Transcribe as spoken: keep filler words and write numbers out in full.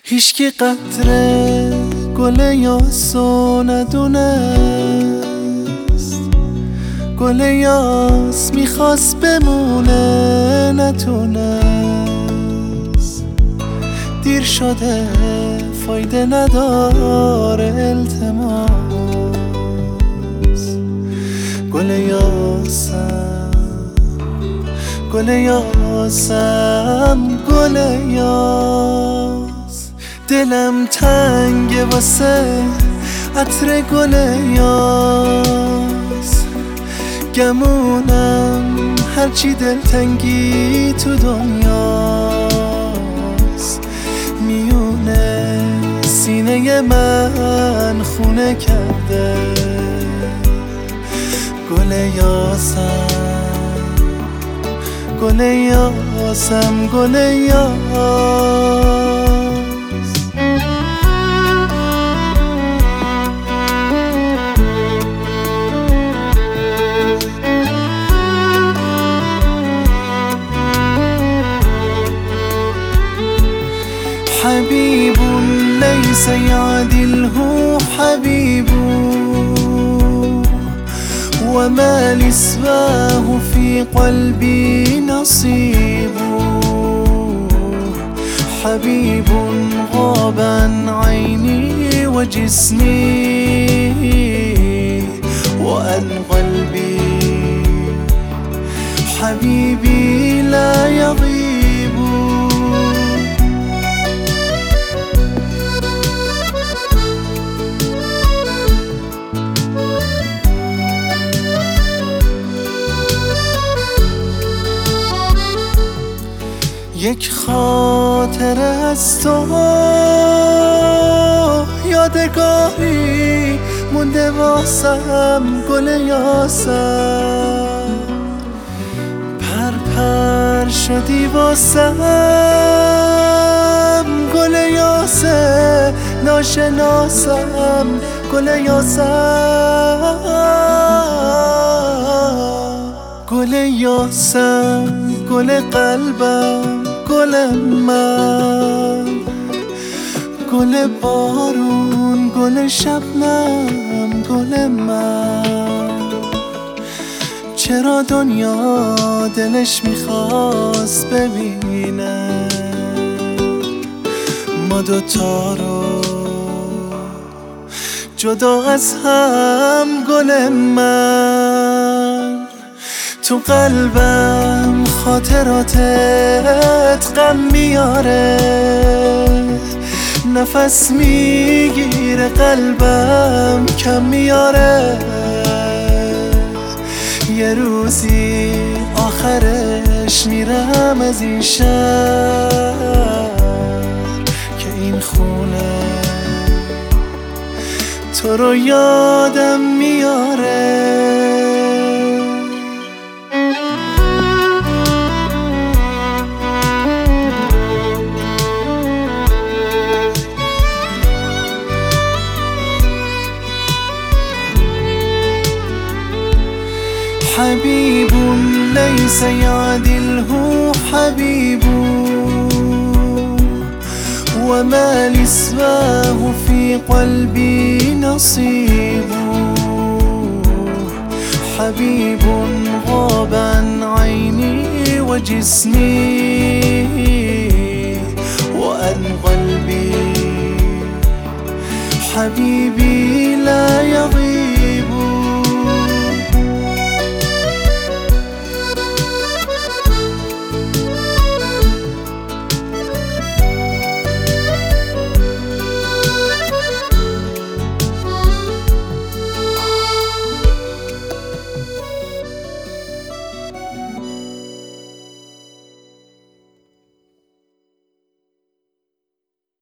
هیچکی قطره گل یاسو ندونست، گل یاس میخواست بمونه نتونست. دیر شده فایده نداره التماس، گل یاسم گل یاسم گل یاس. دلم تنگه واسه عطر گل یاس، گمونم هرچی دلتنگی تو دنیاست. میونه سینه من خونه کرده گل یاسم گل یاسم گل یاس. حبيب ليس يعدله حبيب، وما لسواه في قلبي نصيب. حبيب غاب عن عيني وجسمي وعن قلبي، حبيبي لا يغيب. یک خاطره از تو یادگاری مونده واسم گل یاسم. پر پر شدی واسم گل یاسه ناشناسم گل یاسم. گل یاسم گل قلبم گل من، گل بارون گل شبنم گل من. چرا دنیا دلش میخواست ببینه ما دوتا رو جدا از هم گل من. تو قلبم خاطراتت غم میاره، نفس میگیره قلبم کم میاره. یه روزی آخرش میرم از این شهر که این خونه تو رو یادم میاره. حبيب ليس يعدله حبيب، وما لسواه في قلبي نصيب. حبيب غاب عن عيني وجسمي وعن قلبي، حبيبي لا يغيب.